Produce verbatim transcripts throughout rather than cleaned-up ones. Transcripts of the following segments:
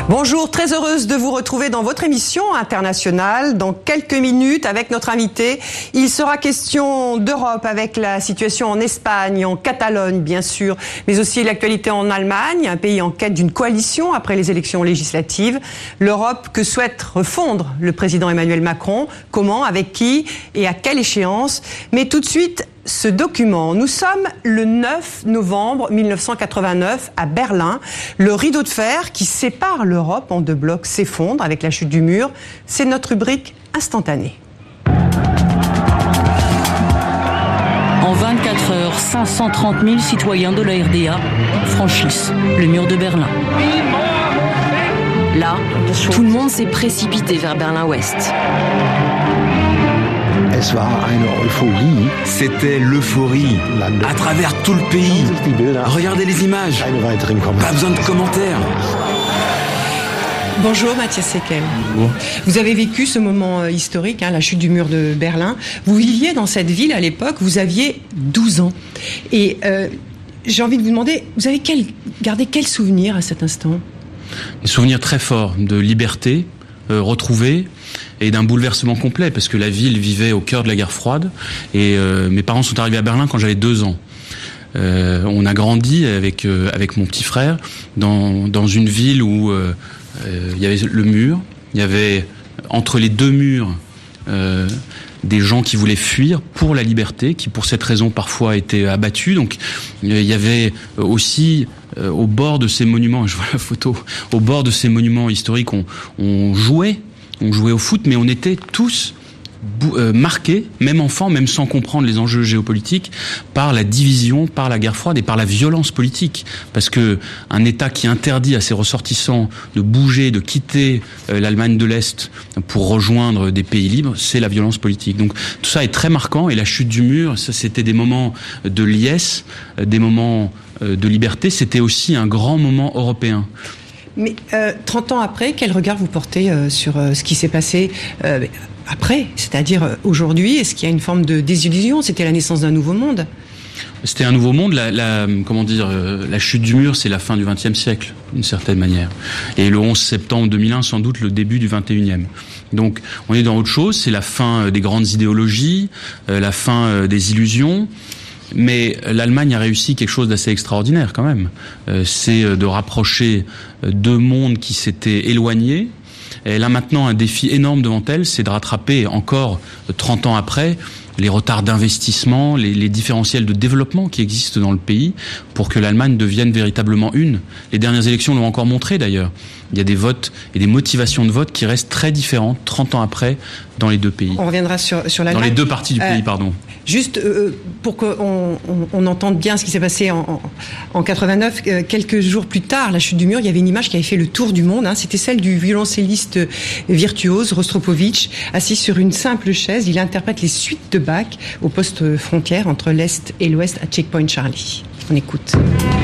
Bonjour, très heureuse de vous retrouver dans votre émission internationale. Dans quelques minutes, avec notre invité, il sera question d'Europe avec la situation en Espagne, en Catalogne bien sûr, mais aussi l'actualité en Allemagne, un pays en quête d'une coalition après les élections législatives. L'Europe que souhaite refondre le président Emmanuel Macron. Comment, avec qui et à quelle échéance? Mais tout de suite, ce document. Nous sommes le neuf novembre mille neuf cent quatre-vingt-neuf à Berlin. Le rideau de fer qui sépare l'Europe en deux blocs s'effondre avec la chute du mur. C'est notre rubrique instantanée. En vingt-quatre heures, cinq cent trente mille citoyens de la R D A franchissent le mur de Berlin. Là, tout le monde s'est précipité vers Berlin-Ouest. C'était l'euphorie à travers tout le pays. Regardez les images. Pas besoin de commentaires. Bonjour Mathias Sekel. Bonjour. Vous avez vécu ce moment historique, hein, la chute du mur de Berlin. Vous viviez dans cette ville à l'époque, vous aviez douze ans. Et euh, j'ai envie de vous demander, vous avez quel, gardé quel souvenir à cet instant? Des souvenirs très forts de liberté euh, retrouvée et d'un bouleversement complet, parce que la ville vivait au cœur de la guerre froide. Et euh, mes parents sont arrivés à Berlin quand j'avais deux ans. Euh, on a grandi avec euh, avec mon petit frère dans dans une ville où euh, euh, il y avait le mur, il y avait entre les deux murs euh, des gens qui voulaient fuir pour la liberté, qui pour cette raison parfois étaient abattus. Donc il y avait aussi euh, au bord de ces monuments, je vois la photo, au bord de ces monuments historiques, on, on jouait. On jouait au foot, mais on était tous bou- euh, marqués, même enfants, même sans comprendre les enjeux géopolitiques, par la division, par la guerre froide et par la violence politique. Parce que un État qui interdit à ses ressortissants de bouger, de quitter euh, l'Allemagne de l'Est pour rejoindre des pays libres, c'est la violence politique. Donc tout ça est très marquant. Et la chute du mur, ça c'était des moments de liesse, euh, des moments euh, de liberté. C'était aussi un grand moment européen. Mais euh, trente ans après, quel regard vous portez euh, sur euh, ce qui s'est passé euh, après, c'est-à-dire euh, aujourd'hui? Est-ce qu'il y a une forme de désillusion? C'était la naissance d'un nouveau monde. C'était un nouveau monde. La, la, comment dire, euh, la chute du mur, c'est la fin du vingtième siècle, d'une certaine manière. Et le onze septembre deux mille un, sans doute le début du vingt et unième. Donc, on est dans autre chose. C'est la fin euh, des grandes idéologies, euh, la fin euh, des illusions. Mais l'Allemagne a réussi quelque chose d'assez extraordinaire quand même. Euh, c'est de rapprocher deux mondes qui s'étaient éloignés. Elle a maintenant un défi énorme devant elle, c'est de rattraper encore trente ans après les retards d'investissement, les, les différentiels de développement qui existent dans le pays pour que l'Allemagne devienne véritablement une. Les dernières élections l'ont encore montré d'ailleurs. Il y a des votes et des motivations de vote qui restent très différentes trente ans après dans les deux pays. On reviendra sur, sur l'Allemagne. Dans les deux parties du euh, pays, pardon. Juste euh, pour qu'on on, on entende bien ce qui s'est passé en, en, en quatre-vingt-neuf, euh, quelques jours plus tard, la chute du mur, il y avait une image qui avait fait le tour du monde. Hein, c'était celle du violoncelliste virtuose Rostropovitch, assis sur une simple chaise. Il interprète les suites de Bach au poste frontière entre l'Est et l'Ouest à Checkpoint Charlie. On écoute.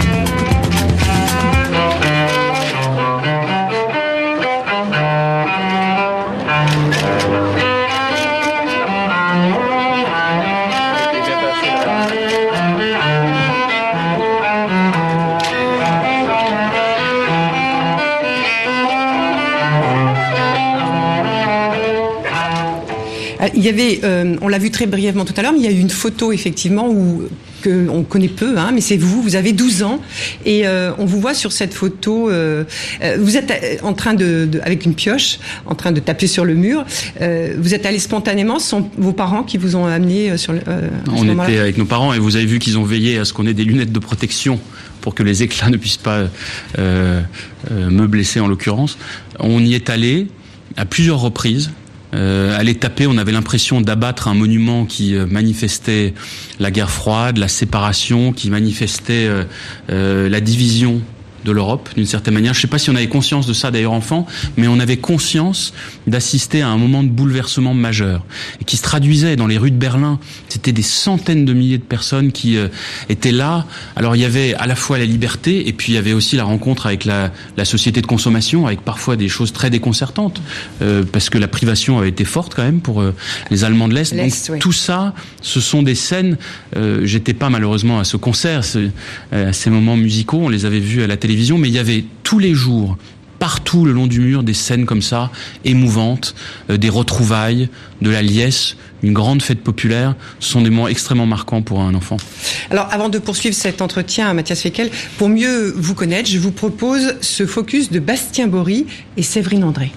Il y avait, euh, on l'a vu très brièvement tout à l'heure, mais il y a eu une photo effectivement où que on connaît peu, hein, mais c'est vous. Vous avez douze ans et euh, on vous voit sur cette photo. Euh, vous êtes en train de, de, avec une pioche, en train de taper sur le mur. Euh, vous êtes allé spontanément. Ce sont vos parents qui vous ont amené sur le. Euh, on était avec nos parents et vous avez vu qu'ils ont veillé à ce qu'on ait des lunettes de protection pour que les éclats ne puissent pas euh, euh, me blesser en l'occurrence. On y est allé à plusieurs reprises. Euh, aller taper, on avait l'impression d'abattre un monument qui euh, manifestait la guerre froide, la séparation, qui manifestait euh, euh, la division de l'Europe, d'une certaine manière. Je ne sais pas si on avait conscience de ça d'ailleurs enfant, mais on avait conscience d'assister à un moment de bouleversement majeur et qui se traduisait dans les rues de Berlin. C'était des centaines de milliers de personnes qui euh, étaient là. Alors il y avait à la fois la liberté et puis il y avait aussi la rencontre avec la, la société de consommation, avec parfois des choses très déconcertantes euh, parce que la privation avait été forte quand même pour euh, les Allemands de l'Est. Donc oui. Tout ça, ce sont des scènes. Euh, j'étais pas malheureusement à ce concert, ce, euh, ces moments musicaux, on les avait vus à la télévision, mais il y avait tous les jours partout le long du mur des scènes comme ça, émouvantes, euh, des retrouvailles, de la liesse, une grande fête populaire. Ce sont des moments extrêmement marquants pour un enfant. Alors, avant de poursuivre cet entretien, Mathias Fekl, pour mieux vous connaître, je vous propose ce focus de Bastien Bory et Séverine André.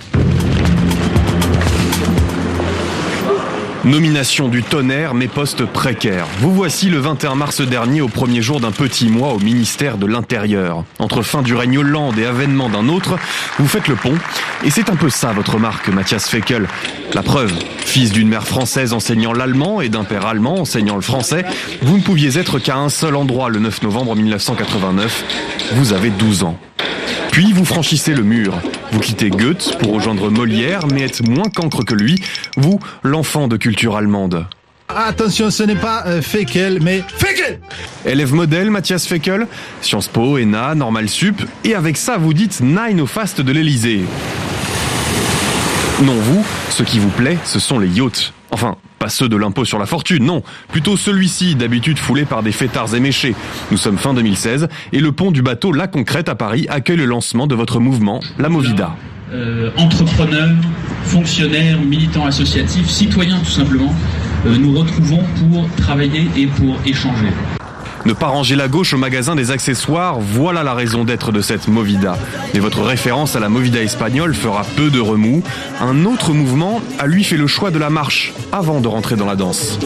Nomination du tonnerre, mais poste précaire. Vous voici le vingt et un mars dernier, au premier jour d'un petit mois au ministère de l'Intérieur. Entre fin du règne Hollande et avènement d'un autre, vous faites le pont. Et c'est un peu ça votre marque, Mathias Fekl. La preuve, fils d'une mère française enseignant l'allemand et d'un père allemand enseignant le français, vous ne pouviez être qu'à un seul endroit le neuf novembre mille neuf cent quatre-vingt-neuf. Vous avez douze ans. Puis vous franchissez le mur. Vous quittez Goethe pour rejoindre Molière, mais êtes moins cancre que lui, vous, l'enfant de culture allemande. Attention, ce n'est pas euh, Fekl, mais Fekl. Élève modèle, Mathias Fekl, Sciences Po, E N A, Normal Sup, et avec ça vous dites nine au faste de l'Elysée. Non, vous, ce qui vous plaît, ce sont les yachts. Enfin, pas ceux de l'impôt sur la fortune, non. Plutôt celui-ci, d'habitude foulé par des fêtards éméchés. Nous sommes fin deux mille seize et le pont du bateau La Concrète à Paris accueille le lancement de votre mouvement, la Movida. Euh, entrepreneurs, fonctionnaires, militants associatifs, citoyens tout simplement, euh, nous retrouvons pour travailler et pour échanger. Ne pas ranger la gauche au magasin des accessoires, voilà la raison d'être de cette Movida. Mais votre référence à la Movida espagnole fera peu de remous. Un autre mouvement a lui fait le choix de la marche avant de rentrer dans la danse.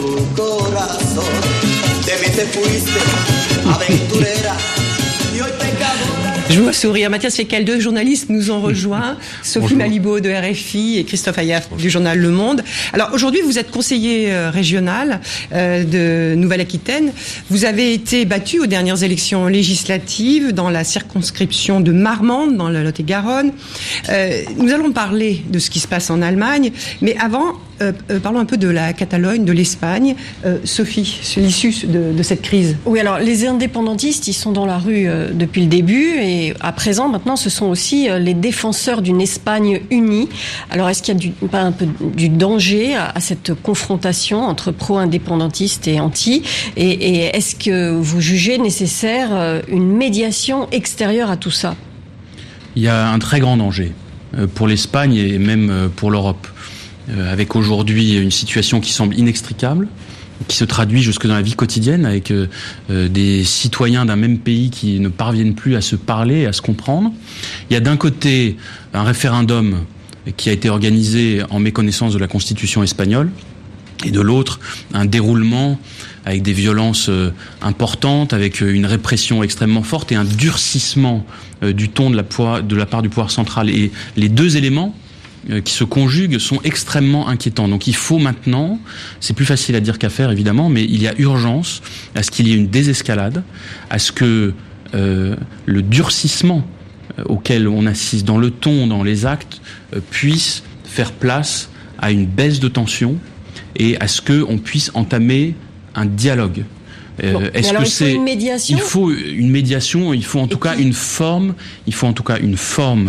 Je vous vois sourire. Mathias Fekl, deux journalistes nous ont rejoints. Sophie Malibaud de R F I et Christophe Ayaf du journal Le Monde. Alors aujourd'hui, vous êtes conseiller régional euh, de Nouvelle-Aquitaine. Vous avez été battu aux dernières élections législatives dans la circonscription de Marmande, dans le Lot-et-Garonne. Euh, nous allons parler de ce qui se passe en Allemagne. Mais avant, euh, euh, parlons un peu de la Catalogne, de l'Espagne. Euh, Sophie, c'est l'issue de, de cette crise. Oui, alors les indépendantistes, ils sont dans la rue euh, depuis le début et à présent, maintenant, ce sont aussi les défenseurs d'une Espagne unie. Alors, est-ce qu'il y a du, pas un peu du danger à, à cette confrontation entre pro-indépendantistes et anti ? Et, et est-ce que vous jugez nécessaire une médiation extérieure à tout ça ? Il y a un très grand danger pour l'Espagne et même pour l'Europe, avec aujourd'hui une situation qui semble inextricable, qui se traduit jusque dans la vie quotidienne avec euh, des citoyens d'un même pays qui ne parviennent plus à se parler, à se comprendre. Il y a d'un côté un référendum qui a été organisé en méconnaissance de la Constitution espagnole, et de l'autre un déroulement avec des violences euh, importantes, avec une répression extrêmement forte et un durcissement euh, du ton de la, poids, de la part du pouvoir central. Et les deux éléments qui se conjuguent sont extrêmement inquiétants. Donc il faut maintenant, c'est plus facile à dire qu'à faire évidemment, mais il y a urgence à ce qu'il y ait une désescalade, à ce que euh, le durcissement auquel on assiste dans le ton, dans les actes, euh, puisse faire place à une baisse de tension et à ce qu'on puisse entamer un dialogue. Euh, bon, est-ce alors que il c'est faut une médiation ? Il faut une médiation, il faut en tout cas une forme, il faut en tout cas une forme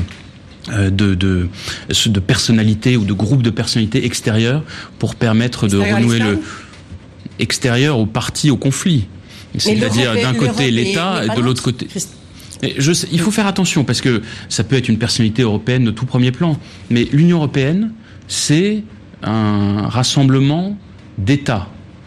De, de, de personnalité ou de groupe de personnalités extérieures pour permettre de renouer le extérieur au parti, au conflit. C'est-à-dire d'un côté l'État et de l'autre côté. Et je sais, il faut faire attention parce que ça peut être une personnalité européenne de tout premier plan. Mais l'Union européenne, c'est un rassemblement d'États.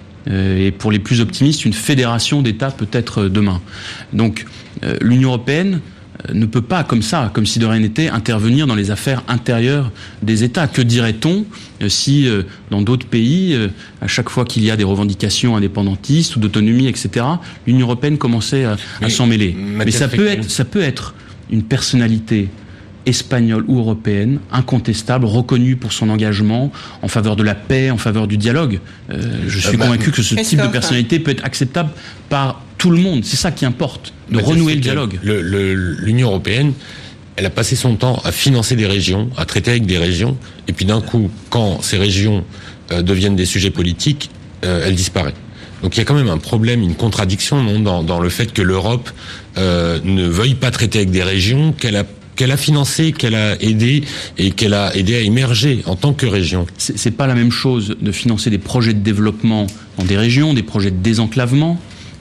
Et pour les plus optimistes, une fédération d'États peut-être demain. Donc l'Union européenne ne peut pas, comme ça, comme si de rien n'était, intervenir dans les affaires intérieures des États. Que dirait-on si, dans d'autres pays, à chaque fois qu'il y a des revendications indépendantistes ou d'autonomie, et cetera, l'Union européenne commençait à, à s'en mêler. Mais ça peut être, ça peut être une personnalité espagnole ou européenne, incontestable, reconnue pour son engagement en faveur de la paix, en faveur du dialogue. Euh, je suis euh, bah, convaincu que ce type de personnalité peut être acceptable par tout le monde. C'est ça qui importe, de bah, renouer le dialogue. Le, le, L'Union européenne, elle a passé son temps à financer des régions, à traiter avec des régions, et puis d'un coup, quand ces régions euh, deviennent des sujets politiques, euh, elle disparaît. Donc il y a quand même un problème, une contradiction non, dans, dans le fait que l'Europe euh, ne veuille pas traiter avec des régions qu'elle a qu'elle a financé, qu'elle a aidé et qu'elle a aidé à émerger en tant que région. C'est, c'est pas la même chose de financer des projets de développement dans des régions, des projets de désenclavement,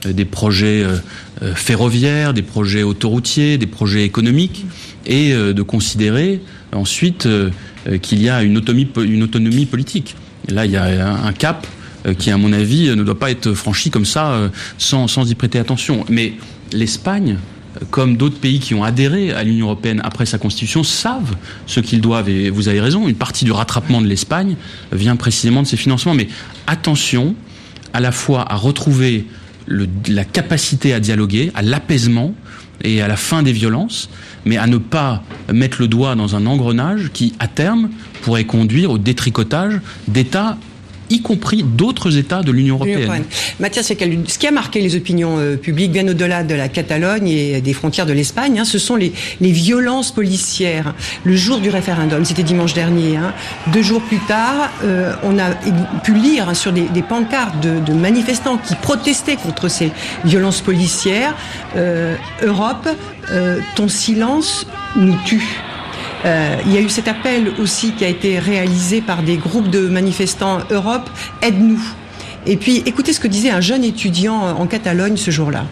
des projets ferroviaires, des projets autoroutiers, des projets économiques, et de considérer ensuite qu'il y a une autonomie, une autonomie politique. Là, il y a un cap qui, à mon avis, ne doit pas être franchi comme ça, sans, sans y prêter attention. Mais l'Espagne, comme d'autres pays qui ont adhéré à l'Union européenne après sa constitution, savent ce qu'ils doivent. Et vous avez raison, une partie du rattrapement de l'Espagne vient précisément de ces financements. Mais attention, à la fois à retrouver le, la capacité à dialoguer, à l'apaisement et à la fin des violences, mais à ne pas mettre le doigt dans un engrenage qui, à terme, pourrait conduire au détricotage d'États, y compris d'autres États de l'Union européenne. Mathias Fekl, ce qui a marqué les opinions euh, publiques, bien au-delà de la Catalogne et des frontières de l'Espagne, hein, ce sont les, les violences policières. Le jour du référendum, c'était dimanche dernier, hein, deux jours plus tard, euh, on a pu lire hein, sur des, des pancartes de, de manifestants qui protestaient contre ces violences policières. Euh, Europe, euh, ton silence nous tue. Euh, il y a eu cet appel aussi qui a été réalisé par des groupes de manifestants Europe, aide-nous. Et puis écoutez ce que disait un jeune étudiant en Catalogne ce jour-là.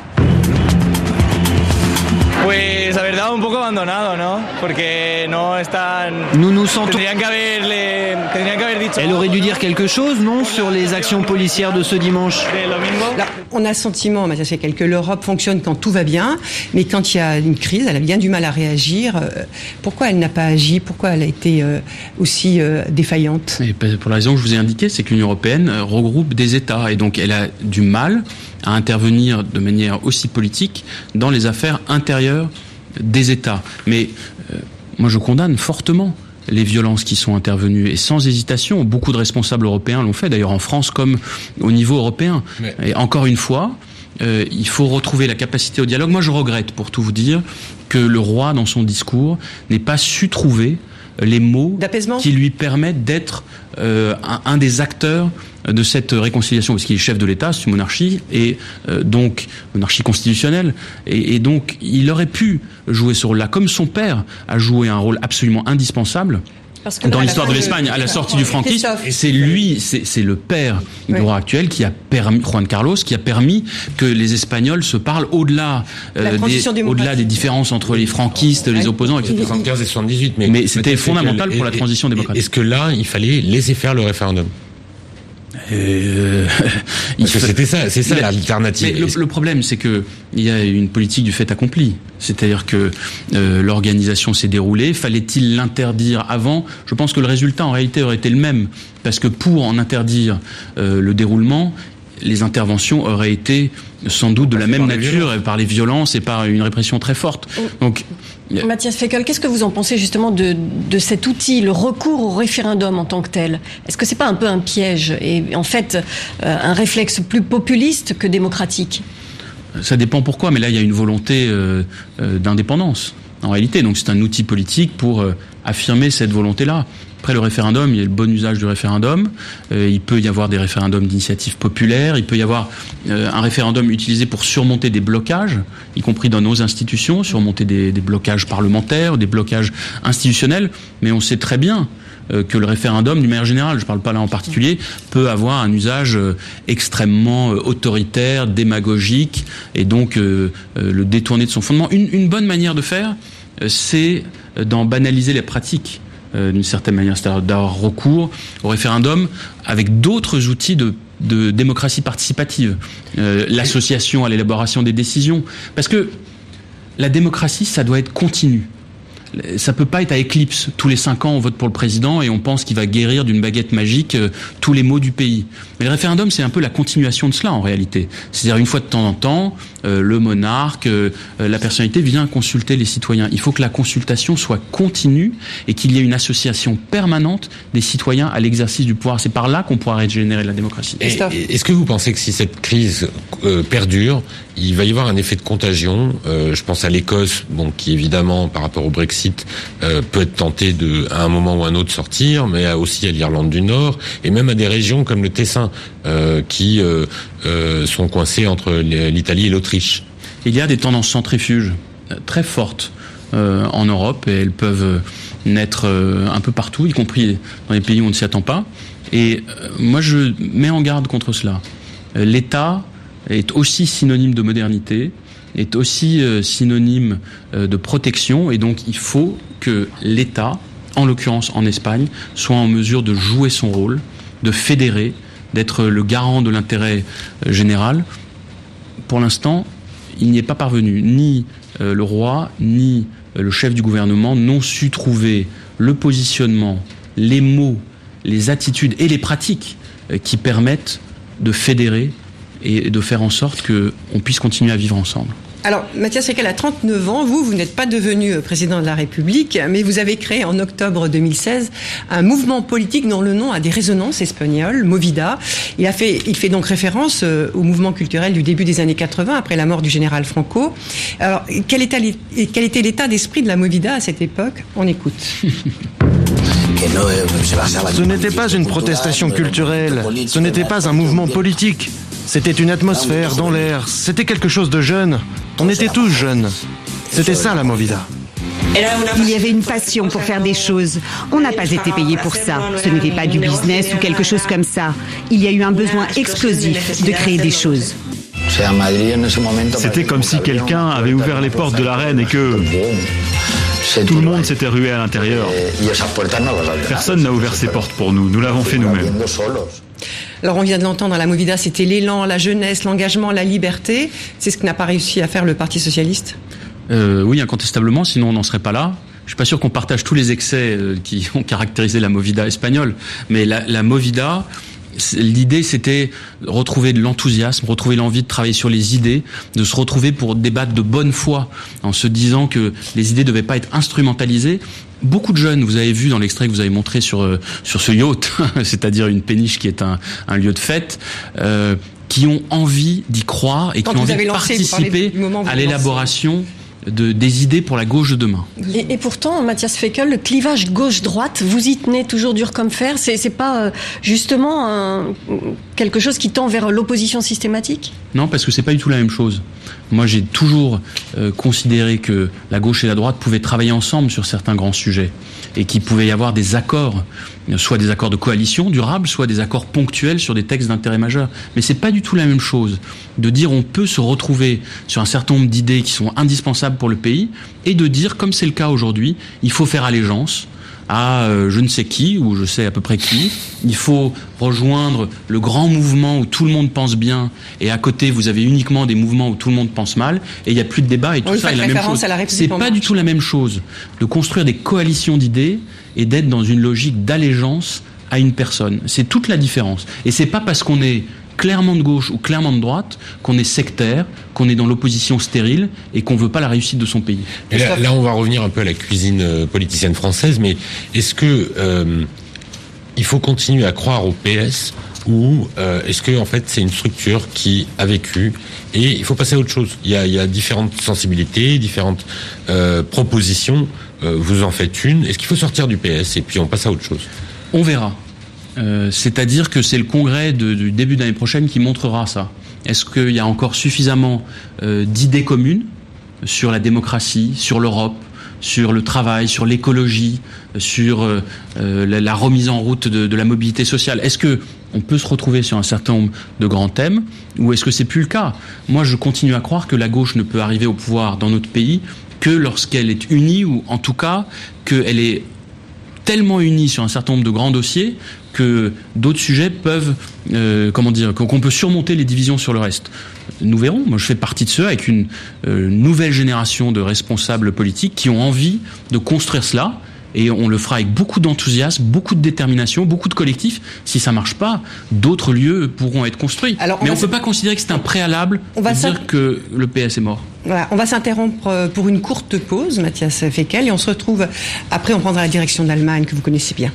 Pues la verdad un poco abandonado, ¿no? Porque no están. Nous nous sentons. Tendrían que haberle, tendrían que haber dicho. Elle aurait dû dire quelque chose, non, sur les actions policières de ce dimanche. Là, on a le sentiment, Mathias Fekl, que l'Europe fonctionne quand tout va bien, mais quand il y a une crise, elle a bien du mal à réagir. Pourquoi elle n'a pas agi ? Pourquoi elle a été aussi défaillante ? Et pour la raison que je vous ai indiquée, c'est que l'Union européenne regroupe des États et donc elle a du mal à intervenir de manière aussi politique dans les affaires intérieures des États. Mais euh, moi je condamne fortement les violences qui sont intervenues et sans hésitation, beaucoup de responsables européens l'ont fait, d'ailleurs en France comme au niveau européen. Mais... Et encore une fois, euh, il faut retrouver la capacité au dialogue. Moi je regrette, pour tout vous dire, que le roi dans son discours n'ait pas su trouver les mots qui lui permettent d'être euh, un, un des acteurs de cette réconciliation, parce qu'il est chef de l'État, c'est une monarchie, et euh, donc monarchie constitutionnelle, et, et donc il aurait pu jouer ce rôle-là, comme son père a joué un rôle absolument indispensable. Parce que dans là, l'histoire de l'Espagne, de... à la sortie du franquisme, et c'est lui, c'est, c'est le père du oui. roi actuel qui a permis, Juan Carlos, qui a permis que les Espagnols se parlent au-delà, euh, des, au-delà des différences entre les franquistes, les opposants, et cetera. soixante-quinze et soixante-dix-huit, mais, mais c'était fondamental pour la transition démocratique. Est-ce que là, il fallait laisser faire le référendum ? Euh, Parce que c'était ça, c'est ça mais, l'alternative. Mais le, le problème, c'est que il y a une politique du fait accompli. C'est-à-dire que euh, l'organisation s'est déroulée. Fallait-il l'interdire avant ? Je pense que le résultat, en réalité, aurait été le même. Parce que pour en interdire euh, le déroulement, les interventions auraient été sans doute de la même nature, par les violences et par une répression très forte. Donc, Mathias Fekl, qu'est-ce que vous en pensez justement de, de cet outil, le recours au référendum en tant que tel ? Est-ce que c'est pas un peu un piège et en fait euh, un réflexe plus populiste que démocratique ? Ça dépend pourquoi, mais là il y a une volonté euh, euh, d'indépendance en réalité. Donc c'est un outil politique pour euh, affirmer cette volonté-là. Après le référendum, il y a le bon usage du référendum. Euh, il peut y avoir des référendums d'initiative populaire. Il peut y avoir euh, un référendum utilisé pour surmonter des blocages, y compris dans nos institutions, surmonter des, des blocages parlementaires, des blocages institutionnels. Mais on sait très bien euh, que le référendum, d'une manière générale, je ne parle pas là en particulier, peut avoir un usage euh, extrêmement euh, autoritaire, démagogique, et donc euh, euh, le détourner de son fondement. Une, une bonne manière de faire, euh, c'est d'en banaliser les pratiques. Euh, d'une certaine manière, c'est-à-dire d'avoir recours au référendum avec d'autres outils de, de démocratie participative, euh, l'association à l'élaboration des décisions, parce que la démocratie, ça doit être continu. Ça peut pas être à éclipse. Tous les cinq ans, on vote pour le président et on pense qu'il va guérir d'une baguette magique euh, tous les maux du pays. Mais le référendum, c'est un peu la continuation de cela en réalité. C'est-à-dire une fois de temps en temps, euh, le monarque, euh, la personnalité vient consulter les citoyens. Il faut que la consultation soit continue et qu'il y ait une association permanente des citoyens à l'exercice du pouvoir. C'est par là qu'on pourra régénérer la démocratie. Et, est-ce que vous pensez que si cette crise euh, perdure, il va y avoir un effet de contagion ? euh, Je pense à l'Écosse, bon, qui évidemment, par rapport au Brexit, Euh, peut être tenté de, à un moment ou à un autre, sortir, mais aussi à l'Irlande du Nord, et même à des régions comme le Tessin, euh, qui euh, euh, sont coincées entre l'Italie et l'Autriche. Il y a des tendances centrifuges très fortes euh, en Europe, et elles peuvent naître euh, un peu partout, y compris dans les pays où on ne s'y attend pas. Et euh, moi, je mets en garde contre cela. Euh, L'État est aussi synonyme de modernité, est aussi euh, synonyme euh, de protection, et donc il faut que l'État, en l'occurrence en Espagne, soit en mesure de jouer son rôle, de fédérer, d'être le garant de l'intérêt euh, général. Pour l'instant, il n'y est pas parvenu. Ni euh, le roi, ni euh, le chef du gouvernement n'ont su trouver le positionnement, les mots, les attitudes et les pratiques euh, qui permettent de fédérer et de faire en sorte qu'on puisse continuer à vivre ensemble. Alors, Matthias Fekl a trente-neuf ans. Vous, vous n'êtes pas devenu président de la République, mais vous avez créé en octobre deux mille seize un mouvement politique dont le nom a des résonances espagnoles, Movida. Il a fait, il fait donc référence au mouvement culturel du début des années quatre-vingts, après la mort du général Franco. Alors, quel était, quel était l'état d'esprit de la Movida à cette époque ? On écoute. Ce n'était pas une protestation culturelle, ce n'était pas un mouvement politique. C'était une atmosphère dans l'air, c'était quelque chose de jeune. On était tous jeunes. C'était ça la Movida. Il y avait une passion pour faire des choses. On n'a pas été payé pour ça. Ce n'était pas du business ou quelque chose comme ça. Il y a eu un besoin explosif de créer des choses. C'était comme si quelqu'un avait ouvert les portes de l'arène et que tout le monde s'était rué à l'intérieur. Personne n'a ouvert ses portes pour nous, nous l'avons fait nous-mêmes. Alors on vient de l'entendre, la Movida, c'était l'élan, la jeunesse, l'engagement, la liberté. C'est ce que n'a pas réussi à faire le Parti socialiste ? euh, Oui, incontestablement, sinon on n'en serait pas là. Je suis pas sûr qu'on partage tous les excès euh, qui ont caractérisé la Movida espagnole, mais la, la Movida, l'idée c'était retrouver de l'enthousiasme, retrouver l'envie de travailler sur les idées, de se retrouver pour débattre de bonne foi, en se disant que les idées ne devaient pas être instrumentalisées. Beaucoup de jeunes, vous avez vu dans l'extrait que vous avez montré sur euh, sur ce yacht, c'est-à-dire une péniche qui est un, un lieu de fête, euh, qui ont envie d'y croire et Quand qui ont envie de lancé, participer à l'élaboration de, des idées pour la gauche de demain. Et, et pourtant, Matthias Fekl, le clivage gauche-droite, vous y tenez toujours dur comme fer. C'est, c'est pas euh, justement un, quelque chose qui tend vers l'opposition systématique ? Non, parce que c'est pas du tout la même chose. Moi, j'ai toujours euh, considéré que la gauche et la droite pouvaient travailler ensemble sur certains grands sujets et qu'il pouvait y avoir des accords, soit des accords de coalition durables, soit des accords ponctuels sur des textes d'intérêt majeur. Mais c'est pas du tout la même chose de dire on peut se retrouver sur un certain nombre d'idées qui sont indispensables pour le pays et de dire, comme c'est le cas aujourd'hui, il faut faire allégeance à euh, je ne sais qui, ou je sais à peu près qui. Il faut rejoindre le grand mouvement où tout le monde pense bien, et à côté vous avez uniquement des mouvements où tout le monde pense mal, et il n'y a plus de débat, et tout ça est la même chose. C'est pas du tout la même chose de construire des coalitions d'idées et d'être dans une logique d'allégeance à une personne. C'est toute la différence. Et c'est pas parce qu'on est clairement de gauche ou clairement de droite qu'on est sectaire, qu'on est dans l'opposition stérile et qu'on veut pas la réussite de son pays. Et là, là, on va revenir un peu à la cuisine politicienne française, mais est-ce que euh, il faut continuer à croire au P S ou euh, est-ce que en fait c'est une structure qui a vécu et il faut passer à autre chose ? Il y a, il y a différentes sensibilités, différentes euh, propositions. Euh, vous en faites une. Est-ce qu'il faut sortir du P S et puis on passe à autre chose ? On verra. Euh, c'est-à-dire que c'est le congrès de, du début de l'année prochaine qui montrera ça. Est-ce qu'il y a encore suffisamment euh, d'idées communes sur la démocratie, sur l'Europe, sur le travail, sur l'écologie, sur euh, la, la remise en route de, de la mobilité sociale ? Est-ce que on peut se retrouver sur un certain nombre de grands thèmes, ou est-ce que c'est plus le cas ? Moi, je continue à croire que la gauche ne peut arriver au pouvoir dans notre pays que lorsqu'elle est unie, ou en tout cas qu'elle est tellement unie sur un certain nombre de grands dossiers que d'autres sujets peuvent, euh, comment dire, qu'on peut surmonter les divisions sur le reste. Nous verrons. Moi, je fais partie de ceux avec une euh, nouvelle génération de responsables politiques qui ont envie de construire cela. Et on le fera avec beaucoup d'enthousiasme, beaucoup de détermination, beaucoup de collectifs. Si ça marche pas, d'autres lieux pourront être construits. Alors, on Mais on ne peut pas considérer que c'est un préalable on va de dire que le P S est mort. Voilà, on va s'interrompre pour une courte pause, Matthias Fekl, et on se retrouve après. On prendra la direction d'Allemagne que vous connaissez bien.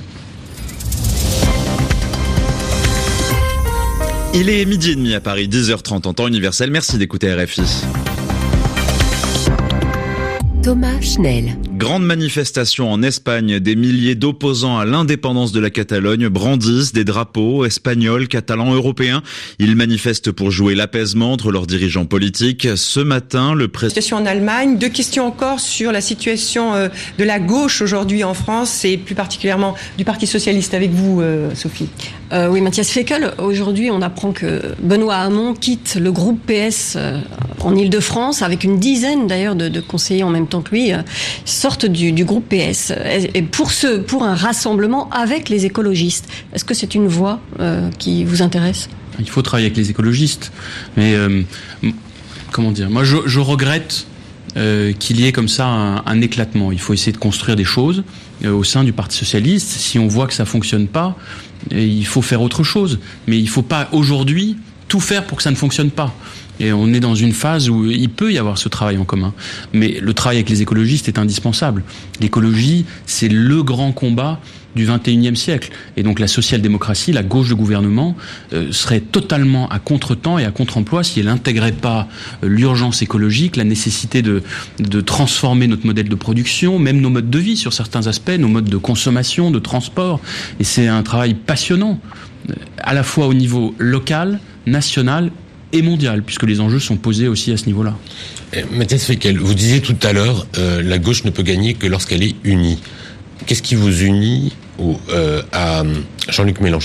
Il est midi et demi à Paris, dix heures trente en temps universel. Merci d'écouter R F I. Thomas Schnell. Grande manifestation en Espagne. Des milliers d'opposants à l'indépendance de la Catalogne brandissent des drapeaux espagnols, catalans, européens. Ils manifestent pour jouer l'apaisement entre leurs dirigeants politiques. Ce matin, le président... Situation en Allemagne. Deux questions encore sur la situation de la gauche aujourd'hui en France et plus particulièrement du Parti socialiste. Avec vous, euh, Sophie. Euh, oui, Matthias Fekl. Aujourd'hui, on apprend que Benoît Hamon quitte le groupe P S euh, en Île-de-France avec une dizaine d'ailleurs de, de conseillers en même temps que lui. Euh, sortent du, du groupe P S et pour ce pour un rassemblement avec les écologistes. Est-ce que c'est une voie euh, qui vous intéresse ? Il faut travailler avec les écologistes, mais euh, comment dire ? Moi, je, je regrette euh, qu'il y ait comme ça un, un éclatement. Il faut essayer de construire des choses euh, au sein du Parti socialiste. Si on voit que ça fonctionne pas, euh, il faut faire autre chose. Mais il faut pas aujourd'hui tout faire pour que ça ne fonctionne pas. Et on est dans une phase où il peut y avoir ce travail en commun. Mais le travail avec les écologistes est indispensable. L'écologie, c'est le grand combat du vingt et unième siècle. Et donc la social-démocratie, la gauche de gouvernement, euh, serait totalement à contre-temps et à contre-emploi si elle n'intégrait pas euh, l'urgence écologique, la nécessité de, de transformer notre modèle de production, même nos modes de vie sur certains aspects, nos modes de consommation, de transport. Et c'est un travail passionnant, euh, à la fois au niveau local, national et mondial, puisque les enjeux sont posés aussi à ce niveau-là. Matthias Fekl, vous disiez tout à l'heure, euh, la gauche ne peut gagner que lorsqu'elle est unie. Qu'est-ce qui vous unit au, euh, à Jean-Luc Mélenchon ?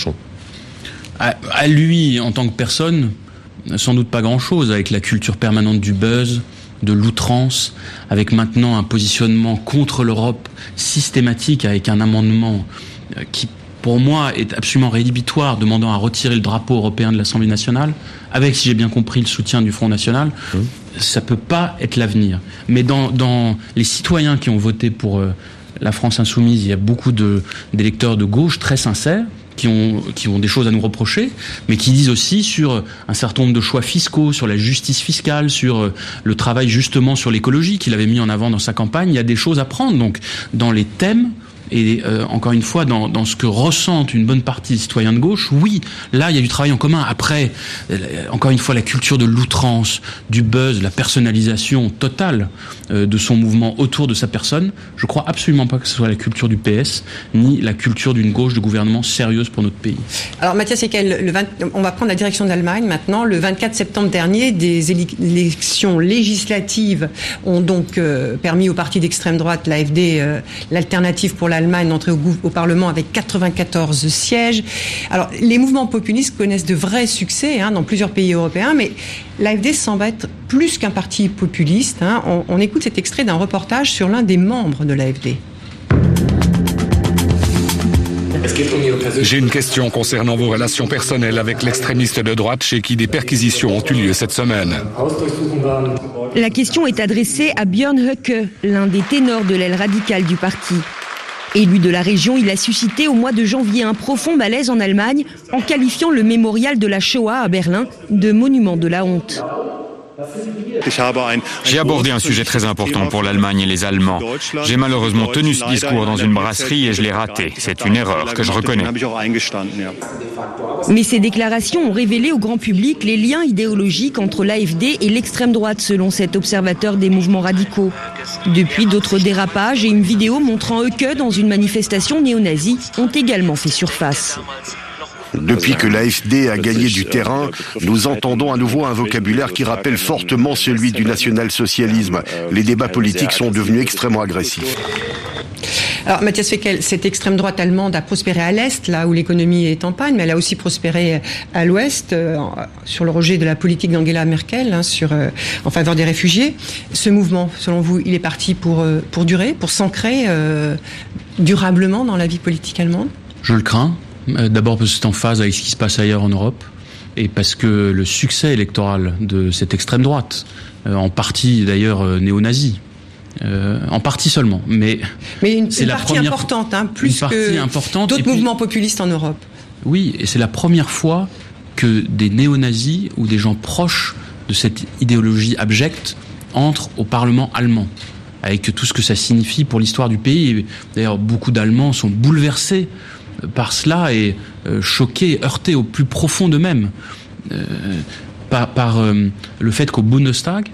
à, à lui, en tant que personne, sans doute pas grand-chose, avec la culture permanente du buzz, de l'outrance, avec maintenant un positionnement contre l'Europe systématique, avec un amendement qui, pour moi, est absolument rédhibitoire, demandant à retirer le drapeau européen de l'Assemblée nationale, avec, si j'ai bien compris, le soutien du Front National. Mmh. Ça peut pas être l'avenir. Mais dans, dans les citoyens qui ont voté pour euh, la France insoumise, il y a beaucoup de, d'électeurs de gauche très sincères, qui ont, qui ont des choses à nous reprocher, mais qui disent aussi sur un certain nombre de choix fiscaux, sur la justice fiscale, sur le travail justement sur l'écologie qu'il avait mis en avant dans sa campagne. Il y a des choses à prendre. Donc, dans les thèmes, et euh, encore une fois, dans, dans ce que ressentent une bonne partie des citoyens de gauche, oui, là, il y a du travail en commun. Après, euh, encore une fois, la culture de l'outrance, du buzz, la personnalisation totale euh, de son mouvement autour de sa personne, je crois absolument pas que ce soit la culture du P S, ni la culture d'une gauche de gouvernement sérieuse pour notre pays. Alors, Matthias Fekl, le vingt, on va prendre la direction de l'Allemagne maintenant. Le vingt-quatre septembre dernier, des élections législatives ont donc euh, permis au parti d'extrême droite, l'A F D, euh, l'alternative pour la L'Allemagne d'entrer au, au Parlement avec quatre-vingt-quatorze sièges. Alors, les mouvements populistes connaissent de vrais succès hein, dans plusieurs pays européens, mais l'A F D semble être plus qu'un parti populiste. Hein. On, on écoute cet extrait d'un reportage sur l'un des membres de l'A F D. J'ai une question concernant vos relations personnelles avec l'extrémiste de droite chez qui des perquisitions ont eu lieu cette semaine. La question est adressée à Björn Höcke, l'un des ténors de l'aile radicale du parti. Élu de la région, il a suscité au mois de janvier un profond malaise en Allemagne en qualifiant le mémorial de la Shoah à Berlin de monument de la honte. J'ai abordé un sujet très important pour l'Allemagne et les Allemands. J'ai malheureusement tenu ce discours dans une brasserie et je l'ai raté. C'est une erreur que je reconnais. Mais ces déclarations ont révélé au grand public les liens idéologiques entre l'A F D et l'extrême droite, selon cet observateur des mouvements radicaux. Depuis, d'autres dérapages et une vidéo montrant Höcke dans une manifestation néo-nazie ont également fait surface. Depuis que l'A F D a gagné du terrain, nous entendons à nouveau un vocabulaire qui rappelle fortement celui du national-socialisme. Les débats politiques sont devenus extrêmement agressifs. Alors, Matthias Fekl, cette extrême droite allemande a prospéré à l'Est, là où l'économie est en panne, mais elle a aussi prospéré à l'Ouest, euh, sur le rejet de la politique d'Angela Merkel, hein, sur, euh, en faveur des réfugiés. Ce mouvement, selon vous, il est parti pour, euh, pour durer, pour s'ancrer euh, durablement dans la vie politique allemande ? Je le crains. D'abord parce que c'est en phase avec ce qui se passe ailleurs en Europe et parce que le succès électoral de cette extrême droite, euh, en partie d'ailleurs euh, néo-nazie, euh, en partie seulement, mais, mais une, c'est une la partie première, importante, hein, plus que importante, d'autres puis, mouvements populistes en Europe. Oui, et c'est la première fois que des néo-nazis ou des gens proches de cette idéologie abjecte entrent au Parlement allemand, avec tout ce que ça signifie pour l'histoire du pays. Et d'ailleurs, beaucoup d'Allemands sont bouleversés par cela et euh, choqués, heurtés au plus profond d'eux-mêmes euh, par, par euh, le fait qu'au Bundestag,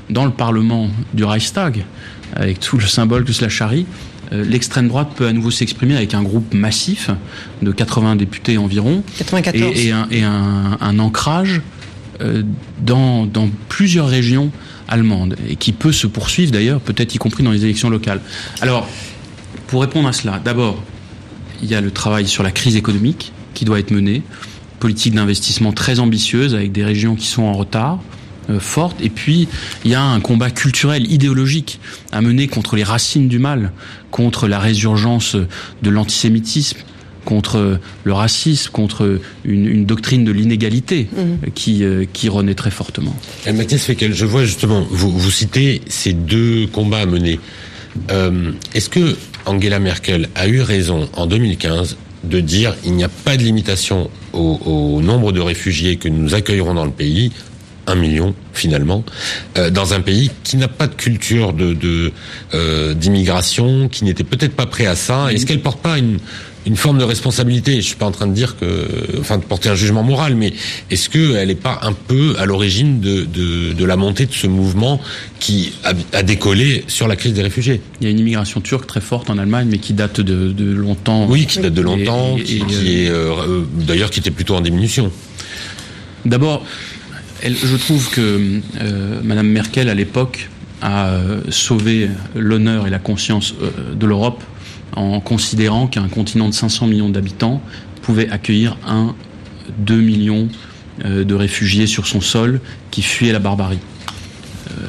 dans le Parlement du Reichstag, avec tout le symbole que cela charrie, euh, l'extrême droite peut à nouveau s'exprimer avec un groupe massif de quatre-vingts députés environ, quatre-vingt-quatorze. et, et, un, et un, un ancrage euh, dans, dans plusieurs régions allemandes, et qui peut se poursuivre d'ailleurs, peut-être y compris dans les élections locales. Alors, pour répondre à cela, d'abord, il y a le travail sur la crise économique qui doit être mené, politique d'investissement très ambitieuse avec des régions qui sont en retard, euh, fortes, et puis il y a un combat culturel, idéologique à mener contre les racines du mal, contre la résurgence de l'antisémitisme, contre le racisme, contre une, une doctrine de l'inégalité mmh. qui, euh, qui renaît très fortement. Et Matthias Fekl, je vois justement, vous, vous citez ces deux combats à mener. Euh, est-ce que Angela Merkel a eu raison en deux mille quinze de dire il n'y a pas de limitation au, au nombre de réfugiés que nous accueillerons dans le pays, un million finalement, euh, dans un pays qui n'a pas de culture de, de euh, d'immigration, qui n'était peut-être pas prêt à ça. Est-ce qu'elle porte pas une une forme de responsabilité? Je suis pas en train de dire que, enfin, de porter un jugement moral, mais est-ce que elle n'est pas un peu à l'origine de, de, de la montée de ce mouvement qui a, a décollé sur la crise des réfugiés? Il y a une immigration turque très forte en Allemagne, mais qui date de, de longtemps. Oui, qui date de longtemps, et, et, qui, et, qui est euh, d'ailleurs qui était plutôt en diminution. D'abord, elle, je trouve que euh, Madame Merkel à l'époque a euh, sauvé l'honneur et la conscience euh, de l'Europe, en considérant qu'un continent de cinq cents millions d'habitants pouvait accueillir un, deux millions de réfugiés sur son sol qui fuyaient la barbarie. Euh,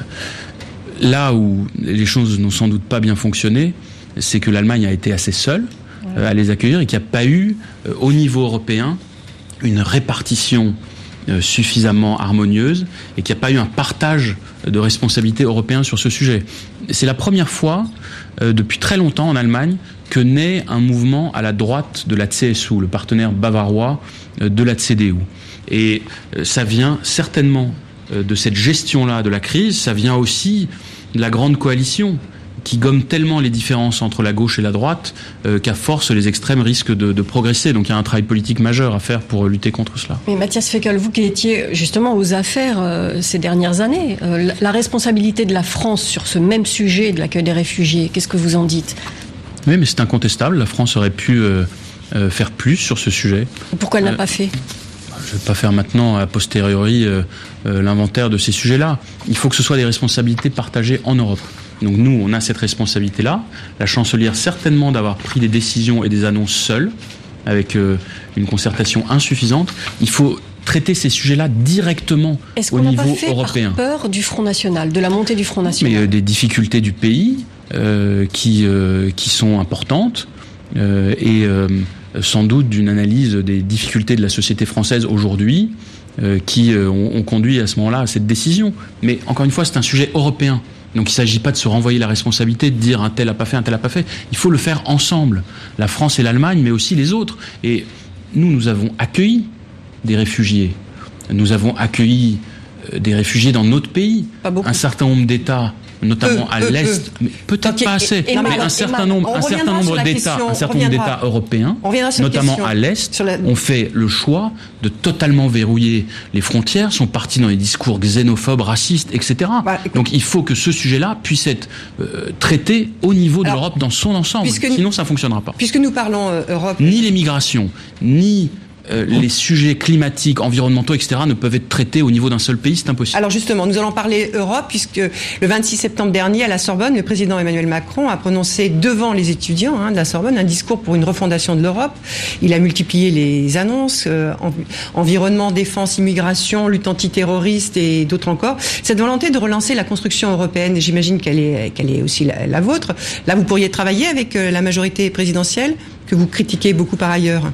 là où les choses n'ont sans doute pas bien fonctionné, c'est que l'Allemagne a été assez seule euh, à les accueillir et qu'il n'y a pas eu, euh, au niveau européen, une répartition euh, suffisamment harmonieuse et qu'il n'y a pas eu un partage de responsabilités européens sur ce sujet. C'est la première fois euh, depuis très longtemps en Allemagne que naît un mouvement à la droite de la C S U, le partenaire bavarois euh, de la C D U. Et euh, ça vient certainement euh, de cette gestion-là de la crise, ça vient aussi de la grande coalition qui gomme tellement les différences entre la gauche et la droite euh, qu'à force les extrêmes risquent de, de progresser. Donc il y a un travail politique majeur à faire pour lutter contre cela. Mais Matthias Fekl, vous qui étiez justement aux affaires euh, ces dernières années, euh, la, la responsabilité de la France sur ce même sujet de l'accueil des réfugiés, qu'est-ce que vous en dites? Oui, mais c'est incontestable. La France aurait pu euh, euh, faire plus sur ce sujet. Pourquoi elle n'a euh, pas fait? Je ne vais pas faire maintenant, a posteriori, euh, euh, l'inventaire de ces sujets-là. Il faut que ce soit des responsabilités partagées en Europe. Donc nous, on a cette responsabilité-là. La chancelière, certainement, d'avoir pris des décisions et des annonces seule, avec euh, une concertation insuffisante. Il faut traiter ces sujets-là directement au niveau européen. Est-ce qu'on n'a pas fait par peur du Front National, de la montée du Front National? Mais euh, des difficultés du pays euh, qui, euh, qui sont importantes euh, et euh, sans doute d'une analyse des difficultés de la société française aujourd'hui euh, qui euh, ont, ont conduit à ce moment-là à cette décision. Mais encore une fois, c'est un sujet européen. Donc il ne s'agit pas de se renvoyer la responsabilité, de dire un tel a pas fait, un tel a pas fait. Il faut le faire ensemble. La France et l'Allemagne, mais aussi les autres. Et nous, nous avons accueilli des réfugiés. Nous avons accueilli des réfugiés dans notre pays. Un certain nombre d'États, notamment peu, à peu, l'Est, peu. mais peut-être okay. pas assez, et, et, mais un certain nombre, un certain nombre d'États, un certain nombre d'États européens, notamment à l'Est, la... ont fait le choix de totalement verrouiller les frontières, sont partis dans les discours xénophobes, racistes, et cetera. Bah, Donc il faut que ce sujet-là puisse être euh, traité au niveau de Alors, l'Europe dans son ensemble, sinon nous, ça ne fonctionnera pas. Puisque nous parlons euh, Europe... Ni les migrations, ni... Euh, les sujets climatiques, environnementaux, et cetera ne peuvent être traités au niveau d'un seul pays, c'est impossible. Alors justement, nous allons parler Europe, puisque le vingt-six septembre dernier, à la Sorbonne, le président Emmanuel Macron a prononcé devant les étudiants hein, de la Sorbonne un discours pour une refondation de l'Europe. Il a multiplié les annonces, euh, en, environnement, défense, immigration, lutte antiterroriste et d'autres encore. Cette volonté de relancer la construction européenne, j'imagine qu'elle est, qu'elle est aussi la, la vôtre. Là, vous pourriez travailler avec euh, la majorité présidentielle, que vous critiquez beaucoup par ailleurs.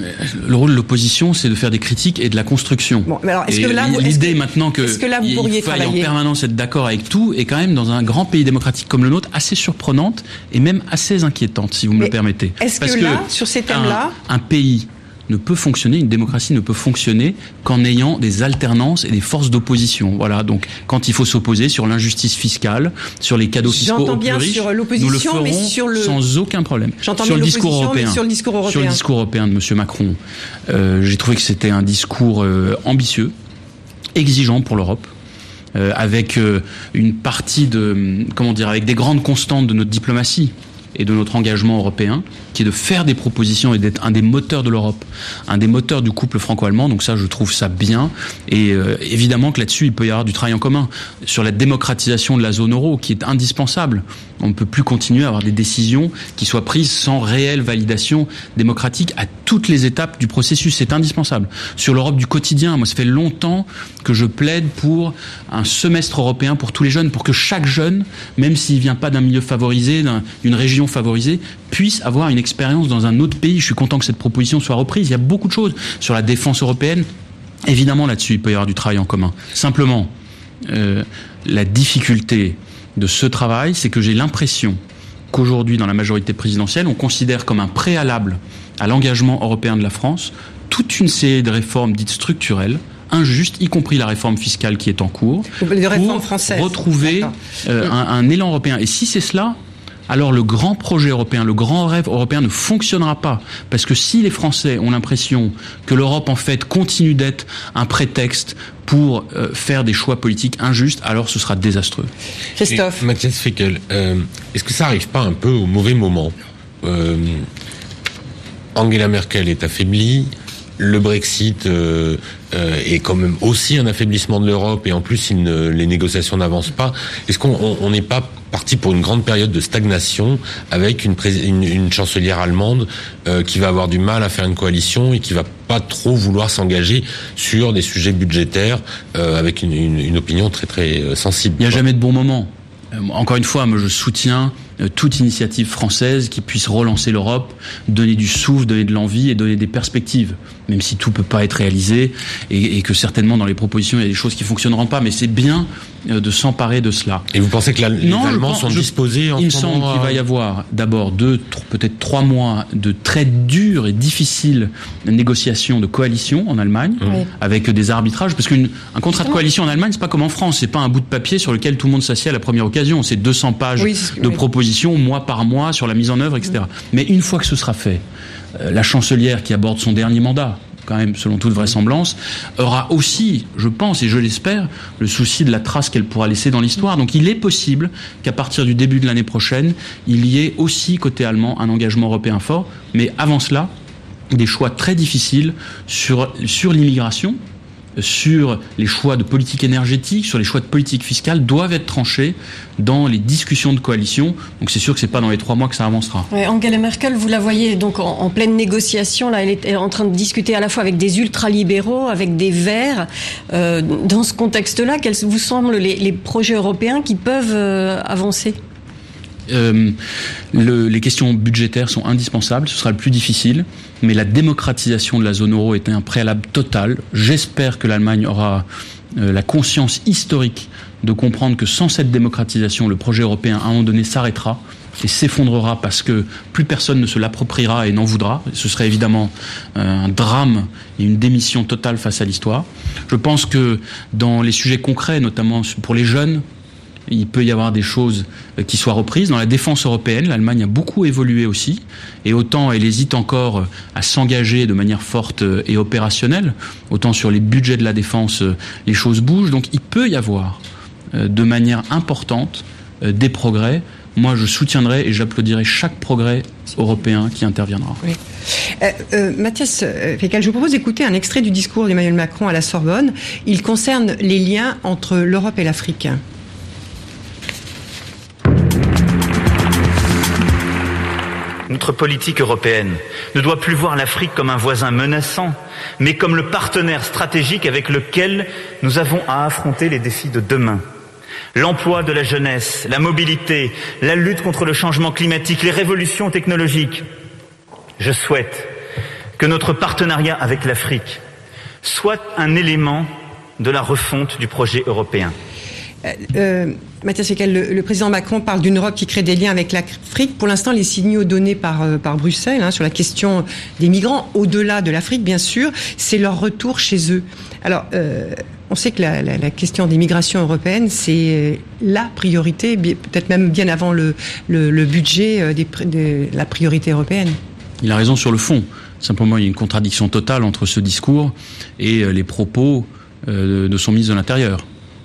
Le rôle de l'opposition, c'est de faire des critiques et de la construction. Bon, mais alors, est-ce et que là, vous, l'idée est-ce que, maintenant que, est-ce que là, vous pourriez il faille travailler en permanence être d'accord avec tout est quand même dans un grand pays démocratique comme le nôtre assez surprenante et même assez inquiétante, si vous me mais le permettez. Est-ce Parce que, que là, sur ces thèmes-là, un, un pays ne peut fonctionner, une démocratie ne peut fonctionner qu'en ayant des alternances et des forces d'opposition. Voilà, donc quand il faut s'opposer sur l'injustice fiscale, sur les cadeaux fiscaux aux plus riches, sur l'opposition, nous le ferons mais sur le... sans aucun problème. J'entends sur bien le discours l'opposition, européen, mais sur le discours européen. Sur le discours européen de M. Macron, euh, j'ai trouvé que c'était un discours euh, ambitieux, exigeant pour l'Europe, euh, avec euh, une partie de, comment dire, avec des grandes constantes de notre diplomatie et de notre engagement européen, qui est de faire des propositions et d'être un des moteurs de l'Europe, un des moteurs du couple franco-allemand. Donc ça, je trouve ça bien. Et euh, évidemment que là-dessus, il peut y avoir du travail en commun sur la démocratisation de la zone euro, qui est indispensable. On ne peut plus continuer à avoir des décisions qui soient prises sans réelle validation démocratique à toutes les étapes du processus. C'est indispensable. Sur l'Europe du quotidien, moi, ça fait longtemps que je plaide pour un semestre européen pour tous les jeunes, pour que chaque jeune, même s'il vient pas d'un milieu favorisé, d'un, d'une région favorisée, puisse avoir une expérience dans un autre pays. Je suis content que cette proposition soit reprise. Il y a beaucoup de choses sur la défense européenne. Évidemment, là-dessus, il peut y avoir du travail en commun. Simplement, euh, la difficulté de ce travail, c'est que j'ai l'impression qu'aujourd'hui, dans la majorité présidentielle, on considère comme un préalable à l'engagement européen de la France toute une série de réformes dites structurelles, injustes, y compris la réforme fiscale qui est en cours, pour retrouver euh, un, un élan européen. Et si c'est cela, alors le grand projet européen, le grand rêve européen ne fonctionnera pas. Parce que si les Français ont l'impression que l'Europe, en fait, continue d'être un prétexte pour euh, faire des choix politiques injustes, alors ce sera désastreux. Christophe. Et, Matthias Fekl, euh, est-ce que ça arrive pas un peu au mauvais moment ? euh, Angela Merkel est affaiblie, le Brexit euh, euh, est quand même aussi un affaiblissement de l'Europe, et en plus il ne, les négociations n'avancent pas. Est-ce qu'on n'est pas parti pour une grande période de stagnation avec une, une, une chancelière allemande euh, qui va avoir du mal à faire une coalition et qui va pas trop vouloir s'engager sur des sujets budgétaires euh, avec une, une, une opinion très très euh, sensible. Il n'y a jamais de bon moment. Euh, encore une fois, moi je soutiens euh, toute initiative française qui puisse relancer l'Europe, donner du souffle, donner de l'envie et donner des perspectives, même si tout peut pas être réalisé et, et que certainement dans les propositions il y a des choses qui fonctionneront pas, mais c'est bien euh, de s'emparer de cela. Et vous pensez que la, les non, Allemands pense, sont je, disposés en Il me ce semble moment qu'il va y avoir d'abord deux, trois, peut-être trois mois de très dures et difficiles négociations de coalition en Allemagne, mmh. avec des arbitrages, parce qu'un contrat de coalition en Allemagne, c'est pas comme en France, c'est pas un bout de papier sur lequel tout le monde s'assied à la première occasion, c'est deux cents pages oui, de oui. propositions mois par mois sur la mise en œuvre, et cetera. Mmh. Mais une fois que ce sera fait, euh, la chancelière qui aborde son dernier mandat, quand même, selon toute vraisemblance, aura aussi, je pense et je l'espère, le souci de la trace qu'elle pourra laisser dans l'histoire. Donc il est possible qu'à partir du début de l'année prochaine, il y ait aussi, côté allemand, un engagement européen fort. Mais avant cela, des choix très difficiles sur, sur l'immigration, sur les choix de politique énergétique, sur les choix de politique fiscale doivent être tranchés dans les discussions de coalition. Donc c'est sûr que c'est pas dans les trois mois que ça avancera. Ouais, Angela Merkel, vous la voyez donc en, en pleine négociation. Là, elle est en train de discuter à la fois avec des ultralibéraux, avec des Verts. Euh, dans ce contexte-là, quels vous semblent les, les projets européens qui peuvent euh, avancer ? Euh, le, les questions budgétaires sont indispensables, ce sera le plus difficile, mais la démocratisation de la zone euro est un préalable total. J'espère que l'Allemagne aura euh, la conscience historique de comprendre que sans cette démocratisation, le projet européen à un moment donné s'arrêtera et s'effondrera parce que plus personne ne se l'appropriera et n'en voudra. Ce serait évidemment euh, un drame et une démission totale face à l'histoire. Je pense que dans les sujets concrets, notamment pour les jeunes, il peut y avoir des choses qui soient reprises. Dans la défense européenne, l'Allemagne a beaucoup évolué aussi. Et autant elle hésite encore à s'engager de manière forte et opérationnelle, autant sur les budgets de la défense, les choses bougent. Donc il peut y avoir de manière importante des progrès. Moi, je soutiendrai et j'applaudirai chaque progrès européen qui interviendra. Oui. Euh, euh, Matthias Fekl, je vous propose d'écouter un extrait du discours d'Emmanuel Macron à la Sorbonne. Il concerne les liens entre l'Europe et l'Afrique. Notre politique européenne ne doit plus voir l'Afrique comme un voisin menaçant, mais comme le partenaire stratégique avec lequel nous avons à affronter les défis de demain. L'emploi de la jeunesse, la mobilité, la lutte contre le changement climatique, les révolutions technologiques. Je souhaite que notre partenariat avec l'Afrique soit un élément de la refonte du projet européen. Euh, euh, Matthias Fekl, le, le président Macron parle d'une Europe qui crée des liens avec l'Afrique. Pour l'instant, les signaux donnés par, euh, par Bruxelles hein, sur la question des migrants, au-delà de l'Afrique, bien sûr, c'est leur retour chez eux. Alors, euh, on sait que la, la, la question des migrations européennes, c'est la priorité, peut-être même bien avant le, le, le budget des, de la priorité européenne. Il a raison sur le fond. Simplement, il y a une contradiction totale entre ce discours et les propos euh, de son ministre de l'Intérieur.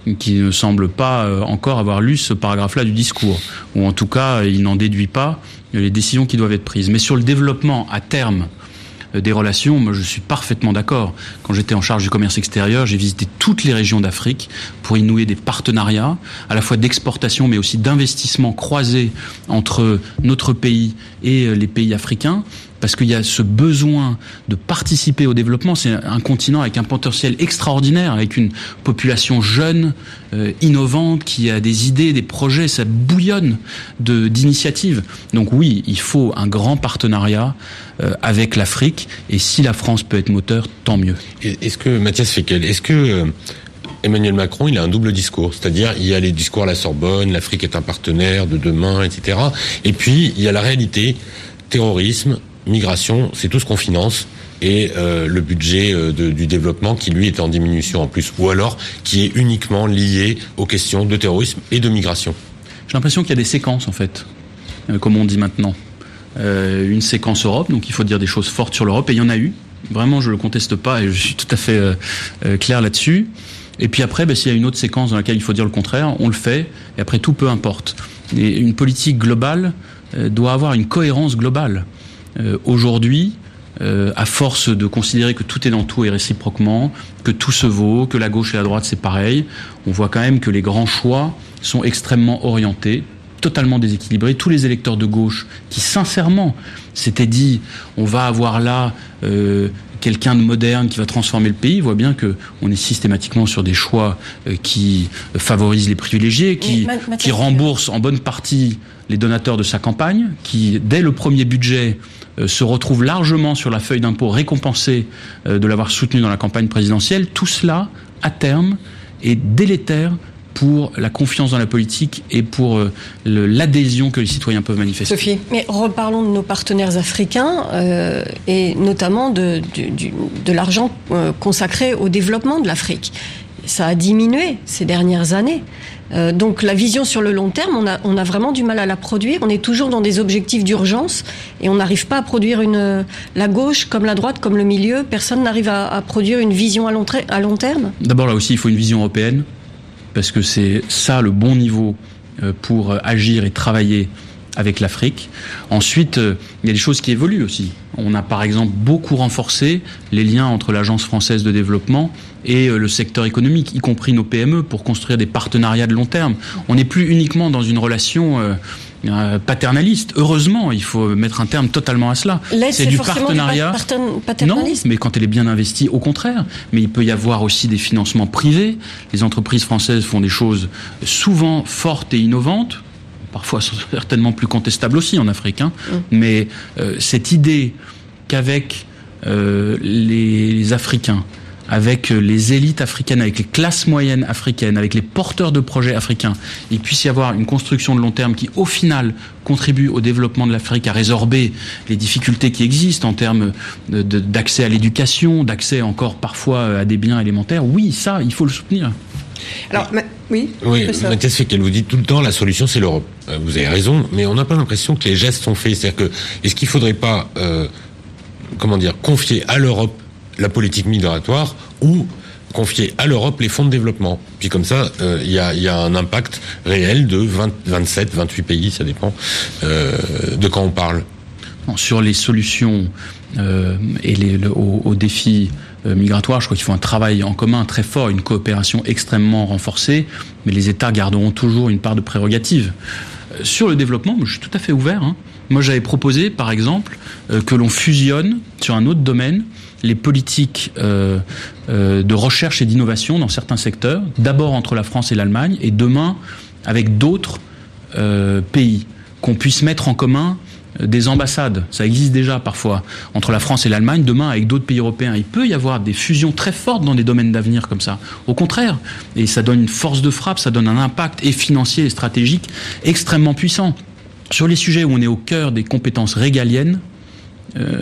qui ne semble pas euh, encore avoir lu ce paragraphe-là du discours, ou en tout cas, il n'en déduit pas les décisions qui doivent être prises. Mais sur le développement à terme des relations, moi je suis parfaitement d'accord. Quand j'étais en charge du commerce extérieur, j'ai visité toutes les régions d'Afrique pour y nouer des partenariats, à la fois d'exportation mais aussi d'investissement croisés entre notre pays et les pays africains, parce qu'il y a ce besoin de participer au développement. C'est un continent avec un potentiel extraordinaire, avec une population jeune, euh, innovante, qui a des idées, des projets, ça bouillonne de, d'initiatives. Donc oui, il faut un grand partenariat euh, avec l'Afrique, et si la France peut être moteur, tant mieux. Est-ce que, Mathias Fekl, est-ce que euh, Emmanuel Macron, il a un double discours, c'est-à-dire il y a les discours à la Sorbonne, l'Afrique est un partenaire de demain, et cetera. Et puis, il y a la réalité, terrorisme, migration, c'est tout ce qu'on finance, et euh, le budget euh, de, du développement qui lui est en diminution en plus, ou alors qui est uniquement lié aux questions de terrorisme et de migration. J'ai l'impression qu'il y a des séquences en fait, euh, comme on dit maintenant. Euh, une séquence Europe, donc il faut dire des choses fortes sur l'Europe, et il y en a eu. Vraiment, je le conteste pas, et je suis tout à fait euh, euh, clair là-dessus. Et puis après, ben, s'il y a une autre séquence dans laquelle il faut dire le contraire, on le fait, et après tout, peu importe. Et une politique globale euh, doit avoir une cohérence globale. Euh, aujourd'hui, euh, à force de considérer que tout est dans tout et réciproquement, que tout se vaut, que la gauche et la droite c'est pareil, on voit quand même que les grands choix sont extrêmement orientés, totalement déséquilibrés. Tous les électeurs de gauche qui sincèrement s'étaient dit on va avoir là euh, quelqu'un de moderne qui va transformer le pays, voit bien que on est systématiquement sur des choix euh, qui favorisent les privilégiés, qui, qui remboursent en bonne partie les donateurs de sa campagne, qui dès le premier budget euh, se retrouvent largement sur la feuille d'impôt récompensés euh, de l'avoir soutenu dans la campagne présidentielle. Tout cela, à terme, est délétère pour la confiance dans la politique et pour euh, le, l'adhésion que les citoyens peuvent manifester. Sophie, mais reparlons de nos partenaires africains euh, et notamment de, du, du, de l'argent euh, consacré au développement de l'Afrique. Ça a diminué ces dernières années. Euh, donc la vision sur le long terme, on a, on a vraiment du mal à la produire. On est toujours dans des objectifs d'urgence et on n'arrive pas à produire une... La gauche, comme la droite, comme le milieu, personne n'arrive à, à produire une vision à long, tra- à long terme. D'abord, là aussi, il faut une vision européenne, parce que c'est ça le bon niveau pour agir et travailler avec l'Afrique. Ensuite, il y a des choses qui évoluent aussi. On a par exemple beaucoup renforcé les liens entre l'Agence française de développement et le secteur économique, y compris nos P M E, pour construire des partenariats de long terme. On n'est plus uniquement dans une relation euh, euh, paternaliste. Heureusement, il faut mettre un terme totalement à cela. L'aide, c'est, c'est du forcément partenariat. Du patern- paternalisme. Non, mais quand elle est bien investie, au contraire. Mais il peut y avoir aussi des financements privés. Les entreprises françaises font des choses souvent fortes et innovantes, parfois certainement plus contestables aussi en Afrique. Hein. Mm. Mais euh, cette idée qu'avec euh, les, les Africains, avec les élites africaines, avec les classes moyennes africaines, avec les porteurs de projets africains, il puisse y avoir une construction de long terme qui, au final, contribue au développement de l'Afrique, à résorber les difficultés qui existent en termes de, de, d'accès à l'éducation, d'accès encore parfois à des biens élémentaires. Oui, ça, il faut le soutenir. Alors, mais, oui, oui Mathias Fekl, vous dit tout le temps la solution c'est l'Europe. Euh, vous avez raison, mais on n'a pas l'impression que les gestes sont faits. C'est-à-dire que est-ce qu'il ne faudrait pas, euh, comment dire, confier à l'Europe la politique migratoire ou confier à l'Europe les fonds de développement. Puis comme ça, il euh, y, a, y a un impact réel de vingt, vingt-sept, vingt-huit pays, ça dépend euh, de quand on parle. Bon, sur les solutions euh, et les, le, aux, aux défis euh, migratoires, je crois qu'il faut un travail en commun très fort, une coopération extrêmement renforcée, mais les États garderont toujours une part de prérogative. Euh, sur le développement, moi, je suis tout à fait ouvert. Hein. Moi, j'avais proposé, par exemple, euh, que l'on fusionne sur un autre domaine les politiques euh, euh, de recherche et d'innovation dans certains secteurs, d'abord entre la France et l'Allemagne, et demain avec d'autres euh, pays, qu'on puisse mettre en commun des ambassades. Ça existe déjà parfois entre la France et l'Allemagne, demain avec d'autres pays européens. Il peut y avoir des fusions très fortes dans des domaines d'avenir comme ça. Au contraire, et ça donne une force de frappe, ça donne un impact et financier et stratégique extrêmement puissant. Sur les sujets où on est au cœur des compétences régaliennes, euh,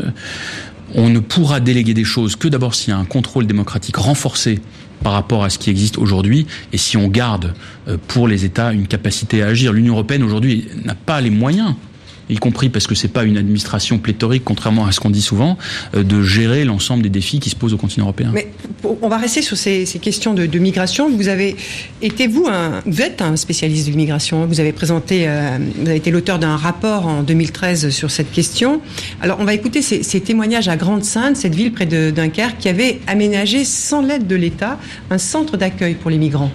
on ne pourra déléguer des choses que d'abord s'il y a un contrôle démocratique renforcé par rapport à ce qui existe aujourd'hui et si on garde pour les États une capacité à agir. L'Union européenne aujourd'hui n'a pas les moyens y compris parce que c'est pas une administration pléthorique, contrairement à ce qu'on dit souvent, euh, de gérer l'ensemble des défis qui se posent au continent européen. Mais on va rester sur ces, ces questions de, de migration. Vous avez été, vous, un, vous êtes un spécialiste de l'immigration. Vous avez présenté, euh, vous avez été l'auteur d'un rapport en deux mille treize sur cette question. Alors, on va écouter ces, ces témoignages à Grande-Synthe, cette ville près de Dunkerque, qui avait aménagé, sans l'aide de l'État, un centre d'accueil pour les migrants.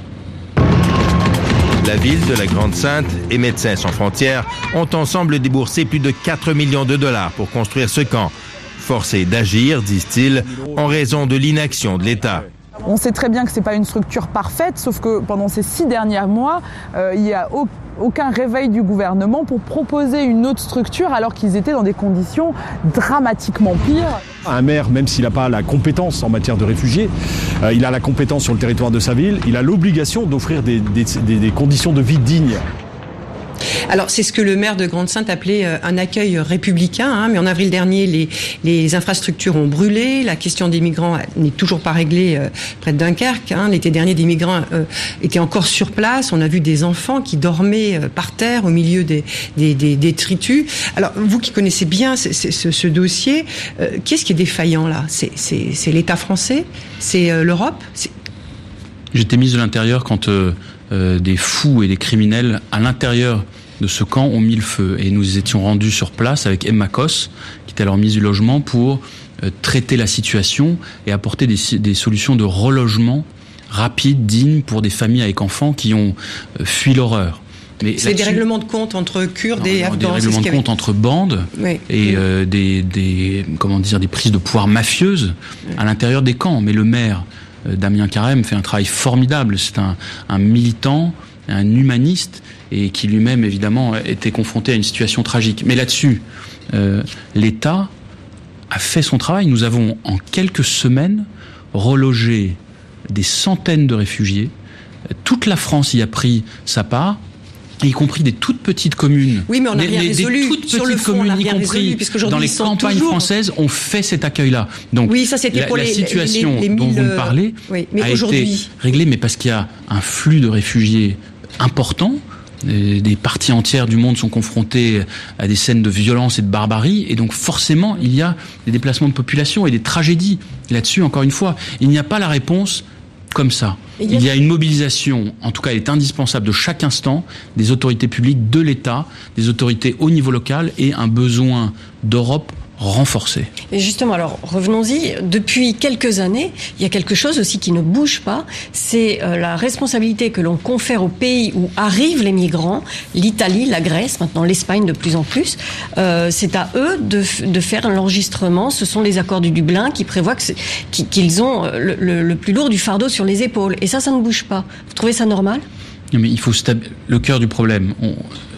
La ville de la Grande-Synthe et Médecins sans frontières ont ensemble déboursé plus de quatre millions de dollars pour construire ce camp. Forcés d'agir, disent-ils, en raison de l'inaction de l'État. On sait très bien que ce n'est pas une structure parfaite, sauf que pendant ces six derniers mois, euh, il n'y a aucun réveil du gouvernement pour proposer une autre structure alors qu'ils étaient dans des conditions dramatiquement pires. Un maire, même s'il n'a pas la compétence en matière de réfugiés, euh, il a la compétence sur le territoire de sa ville, il a l'obligation d'offrir des, des, des, des conditions de vie dignes. Alors, c'est ce que le maire de Grande-Synthe appelait un accueil républicain, hein, mais en avril dernier, les, les infrastructures ont brûlé. La question des migrants n'est toujours pas réglée euh, près de Dunkerque. Hein. L'été dernier, des migrants euh, étaient encore sur place. On a vu des enfants qui dormaient euh, par terre au milieu des, des, des, des détritus. Alors, vous qui connaissez bien ce, ce, ce dossier, euh, qu'est-ce qui est défaillant là ? C'est, c'est, c'est l'État français ? C'est euh, l'Europe ? c'est... J'étais ministre de l'Intérieur quand euh, euh, des fous et des criminels à l'intérieur de ce camp ont mis le feu. Et nous étions rendus sur place avec Emma Kos, qui était alors ministre du Logement, pour euh, traiter la situation et apporter des, des solutions de relogement rapides, dignes, pour des familles avec enfants qui ont euh, fui l'horreur. Mais c'est des règlements de compte entre Kurdes non, et Afghans. Des règlements de compte entre bandes oui. et euh, des, des, comment dire, des prises de pouvoir mafieuses oui. à l'intérieur des camps. Mais le maire, euh, Damien Carême, fait un travail formidable. C'est un, un militant, un humaniste, et qui lui-même, évidemment, était confronté à une situation tragique. Mais là-dessus, euh, l'État a fait son travail. Nous avons, en quelques semaines, relogé des centaines de réfugiés. Toute la France y a pris sa part, y compris des toutes petites communes. Oui, mais on a rien des, résolu. Des toutes Sur petites le fond, communes, on a y rien compris résolu, dans les campagnes toujours... françaises, ont fait cet accueil-là. Donc, oui, ça, c'était la, pour la les, situation les, les, les dont mille... vous me parlez oui, mais a aujourd'hui... été réglée, mais parce qu'il y a un flux de réfugiés important. Des parties entières du monde sont confrontées à des scènes de violence et de barbarie, et donc forcément il y a des déplacements de population et des tragédies. Là-dessus, encore une fois, il n'y a pas la réponse comme ça. Il y a une mobilisation, en tout cas elle est indispensable, de chaque instant, des autorités publiques, de l'État, des autorités au niveau local, et un besoin d'Europe renforcé. Et justement, alors revenons-y. Depuis quelques années, il y a quelque chose aussi qui ne bouge pas. C'est euh, la responsabilité que l'on confère aux pays où arrivent les migrants, l'Italie, la Grèce, maintenant l'Espagne de plus en plus. Euh, c'est à eux de, de faire l'enregistrement. Ce sont les accords du Dublin qui prévoient que qu'ils ont le, le, le plus lourd du fardeau sur les épaules. Et ça, ça ne bouge pas. Vous trouvez ça normal ? Non, mais il faut stab... le cœur du problème. On...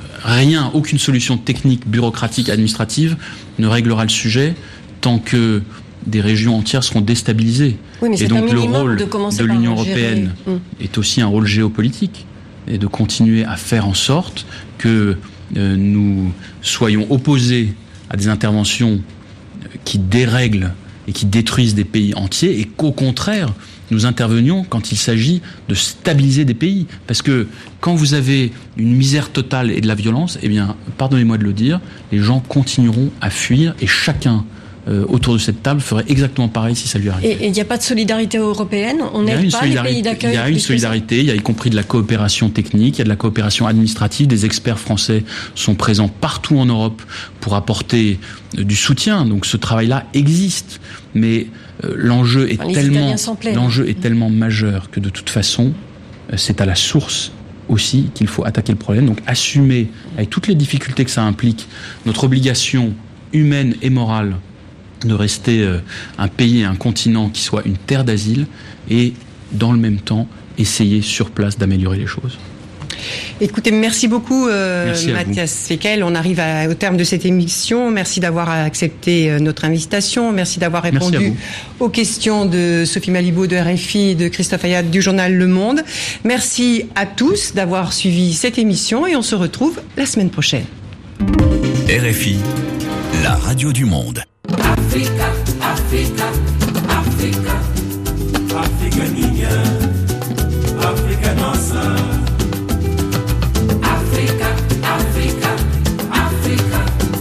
Rien, aucune solution technique, bureaucratique, administrative ne réglera le sujet tant que des régions entières seront déstabilisées. Oui, mais et donc le rôle de, de l'Union européenne hum. est aussi un rôle géopolitique, et de continuer à faire en sorte que euh, nous soyons opposés à des interventions qui dérèglent et qui détruisent des pays entiers, et qu'au contraire, nous intervenions quand il s'agit de stabiliser des pays. Parce que quand vous avez une misère totale et de la violence, eh bien, pardonnez-moi de le dire, les gens continueront à fuir, et chacun euh, autour de cette table ferait exactement pareil si ça lui arrivait. Et il n'y a pas de solidarité européenne ? On n'aide pas les pays d'accueil ? Il y a une solidarité, il y a y compris de la coopération technique, il y a de la coopération administrative. Des experts français sont présents partout en Europe pour apporter euh, du soutien. Donc ce travail-là existe. Mais euh, l'enjeu est, enfin, tellement, l'enjeu est tellement majeur que de toute façon, euh, c'est à la source aussi qu'il faut attaquer le problème. Donc assumer, avec toutes les difficultés que ça implique, notre obligation humaine et morale de rester euh, un pays et un continent qui soit une terre d'asile, et dans le même temps essayer sur place d'améliorer les choses. Écoutez, merci beaucoup euh, merci Mathias Fekl. On arrive à, au terme de cette émission. Merci d'avoir accepté euh, notre invitation. Merci d'avoir répondu merci aux questions de Sophie Malibaud de R F I, de Christophe Ayat du journal Le Monde. Merci à tous d'avoir suivi cette émission, et on se retrouve la semaine prochaine. R F I, la radio du monde. Africa, Africa, Africa, Africa minha, Africa nossa. Africa, Africa, Africa,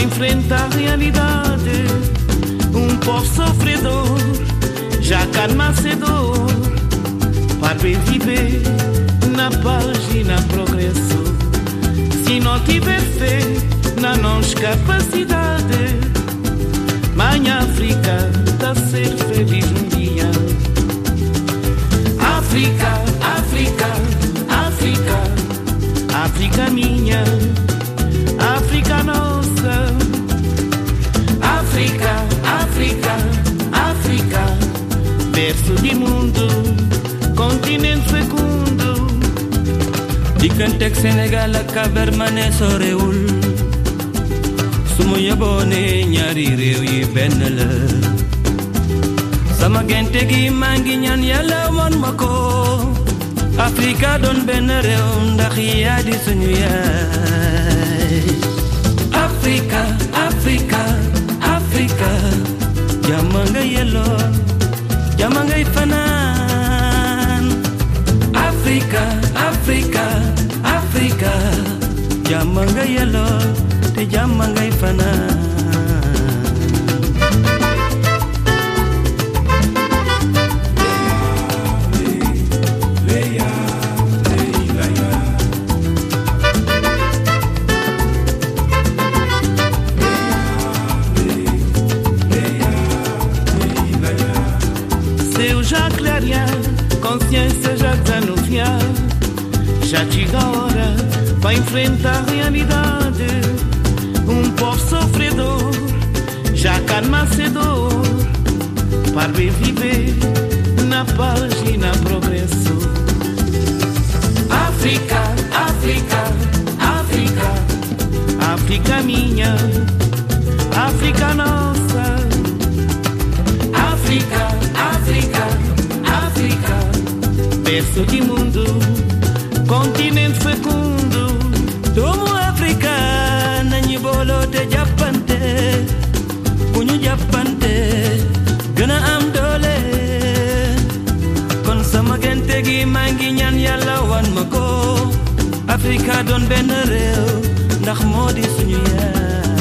vai enfrentar a realidade. Um povo sofredor, já canmacedor, para viver na paz e na progresso. Se não tiver fé na nossa capacidade, mãe África tá ser feliz um dia. África, África, África, África minha, África nossa. África, África, África, berço de mundo, continente fecundo. Dikantek Sénégal ak Cabermané sorewul suma yebone ñaari réew yi benn la sama gente gi maa ngi ñaan Yàlla won ma ko Afrika doon benn réew ndax yaa di suñu yaay. Afrika, Afrika, Afrika, jàmm nga yelloo jàmm ngay fanaan. Afrika, Afrika, Afrika, jàmm nga yelloo te jàmm ngay fanaan. Seu já clarear, consciência já desanuviar. Já chega a hora para enfrentar a realidade. Um povo sofredor, já canmacedor, para viver na paz e na progresso. África, África, África, África minha, África nossa. África, África, África, berço de mundo, continente fecundo. Doomu Afrika nañu booloo te jàppante bu ñu jàppante gën a am doole. Kon sama gente gi maa ngi ñaan Yàlla wan ma ko Afrika doon benn réew ndax moo di suñu yaay.